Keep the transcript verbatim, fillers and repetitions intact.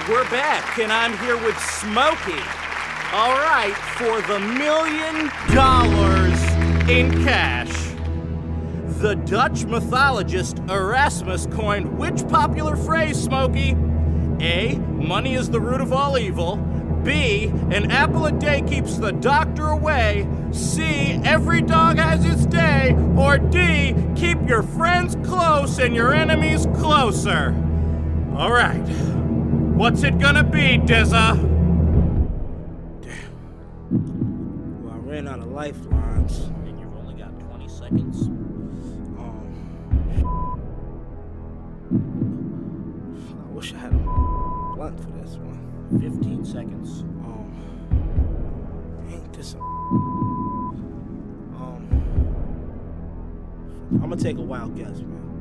We're back, and I'm here with Smokey. All right, for the million dollars in cash. The Dutch mythologist Erasmus coined which popular phrase, Smokey? A, money is the root of all evil. B, an apple a day keeps the doctor away. C, every dog has its day. Or D, keep your friends close and your enemies closer. All right, what's it gonna be, Dizza? Damn. Well, I ran out of lifelines. And you've only got twenty seconds. Um, I wish I had a blunt for this one. fifteen seconds. Um, ain't this a... Um, I'm gonna take a wild guess, man.